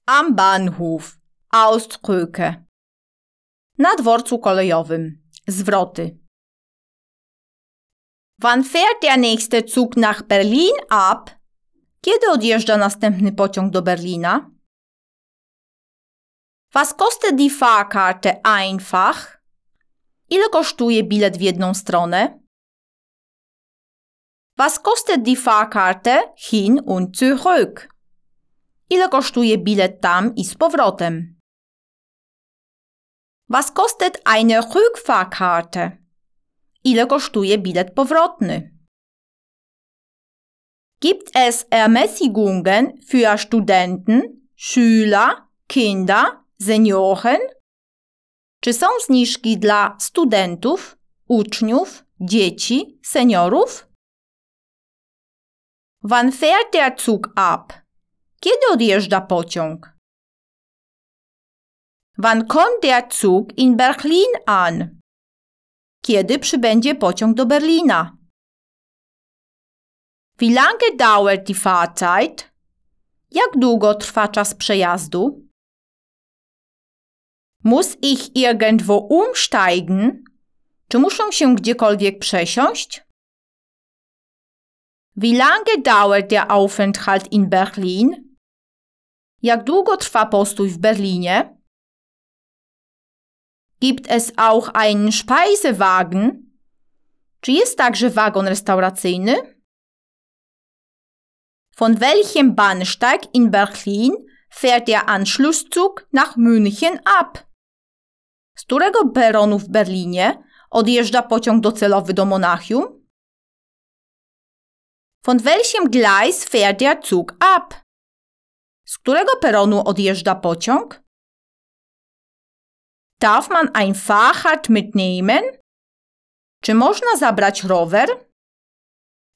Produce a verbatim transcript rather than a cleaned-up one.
Am Bahnhof. Ausdrücke. Na dworcu kolejowym. Zwroty. Wann fährt der nächste Zug nach Berlin ab? Kiedy odjeżdża następny pociąg do Berlina? Was kostet die Fahrkarte einfach? Ile kosztuje bilet w jedną stronę? Was kostet die Fahrkarte hin und zurück? Ile kosztuje bilet tam i z powrotem? Was kostet eine Rückfahrkarte? Ile kosztuje bilet powrotny? Gibt es Ermäßigungen für Studenten, Schüler, Kinder, Senioren? Czy są zniżki dla studentów, uczniów, dzieci, seniorów? Wann fährt der Zug ab? Kiedy odjeżdża pociąg? Wann kommt der Zug in Berlin an? Kiedy przybędzie pociąg do Berlina? Wie lange dauert die Fahrzeit? Jak długo trwa czas przejazdu? Muss ich irgendwo umsteigen? Czy muszę się gdziekolwiek przesiąść? Wie lange dauert der Aufenthalt in Berlin? Jak długo trwa postój w Berlinie? Gibt es auch einen Speisewagen? Czy jest także wagon restauracyjny? Von welchem Bahnsteig in Berlin fährt der Anschlusszug nach München ab? Z którego peronu w Berlinie odjeżdża pociąg docelowy do Monachium? Von welchem Gleis fährt der Zug ab? Z którego peronu odjeżdża pociąg? Darf man ein Fahrrad mitnehmen? Czy można zabrać rower?